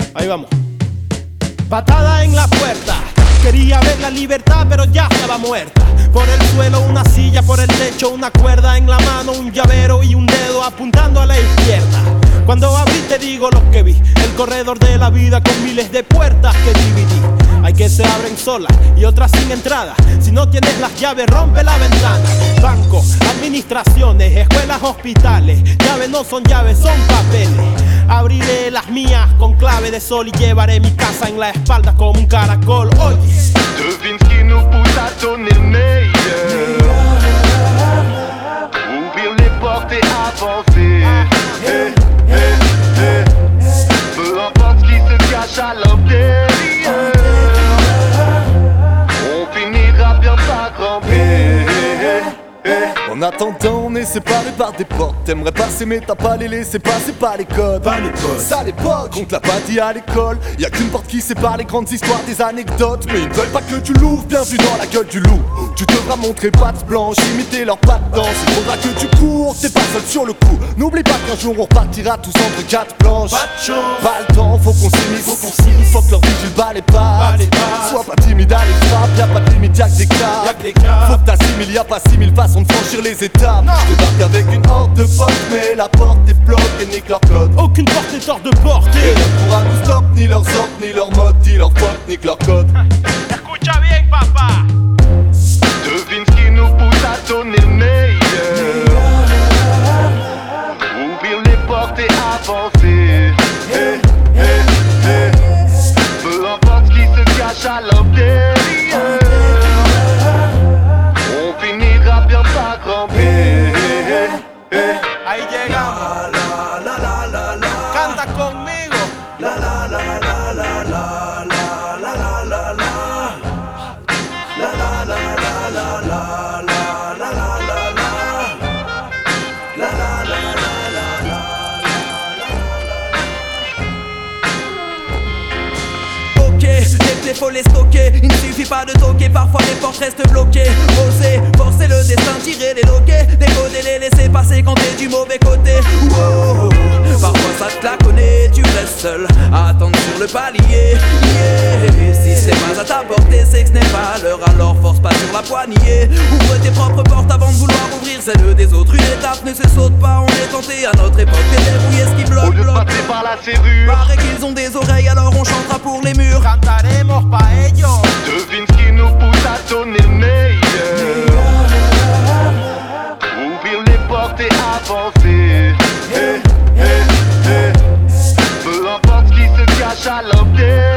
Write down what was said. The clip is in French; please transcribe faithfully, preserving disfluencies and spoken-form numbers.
Ahí vamos. Patada en la puerta. Quería ver la libertad, pero ya estaba muerta. Por el suelo una silla, por el techo una cuerda, en la mano un llavero y un dedo apuntando a la izquierda. Cuando abrí te digo lo que vi, el corredor de la vida con miles de puertas que dividí. Hay que se abren solas y otras sin entrada. Si no tienes las llaves, rompe la ventana. Bancos, administraciones, escuelas, hospitales. Llaves no son llaves, son papeles. Abriré las mías con clave de sol y llevaré mi casa en la espalda como un caracol. Oye, devine ce qui nous pousse à donner le meilleur. Ouvrir les portes et avancer. Hey, hey, hey. Peu importe ce qui se cache à l'intérieur, on finira bien par grandir. En attendant, on est séparés par des portes. T'aimerais passer mais t'as pas les laissés passer par les codes. Pas les codes. Ça à l'époque, on te l'a pas dit à l'école. Y'a qu'une porte qui sépare les grandes histoires des anecdotes. Mais ils ne veulent pas que tu l'ouvres, bienvenue dans la gueule du loup. Tu devras montrer patte blanche, imiter leurs pattes danse. Il faudra que tu cours, t'es pas seul sur le coup. N'oublie pas qu'un jour on repartira tous entre quatre planches. Pas de chance. Pas le temps, faut qu'on s'immisce. Faut qu'on s'immisce. Faut que leur vigile bat les Bat les pattes. pattes. Sois pas timide, allez frappe, y'a pas de limite, y'a que des Y'a cas. que des cas. Faut que t'assimiles, y'a pas six mille façons de franchir les étapes. Je débarque avec une horde de potes, mais la porte est bloquée et nique leur code. aucune porte est hors de portée. Et rien ne pourra nous stop, ni leurs ordres, ni leur mode, ni leur faute, ni leur code. Escucha bien, papá. Devine ce qui nous pousse à donner le meilleur. Ouvrir les portes et avancer. Hey, hey, hey. Peu importe ce qui se cache à l'intérieur, on finira bien par grandir. Ahí llegamos. Canta conmigo. La la la la la la la la la la la. La la la la la la la la la la la. La la la la la la la. Ok, les clés faut les stocker. Il ne suffit pas de toquer, parfois les portes restent bloquées. Oser, forcer le destin, tirer les loquets. Décoder, les laisser passer quand t'es du mauvais côté. Wow. Parfois ça te claconne, tu restes seul à attendre sur le palier. Yeah. Si c'est pas à ta portée, c'est que ce n'est pas l'heure, alors force pas sur la poignée. Ouvre tes propres portes avant de vouloir ouvrir celles des autres. Une étape ne se saute pas, on est tenté à notre époque. T'es débrouillé ce qui bloque, Au lieu de bloque. passer par la serrure, Paraît qu'ils ont des oreilles, alors on chantera pour les murs. Cantaremos pa' ellos. devine ce qui nous pousse à donner le meilleur. Ouvrir les portes et avancer. Hey, hey, hey. Peu importe ce qui se cache à l'intérieur,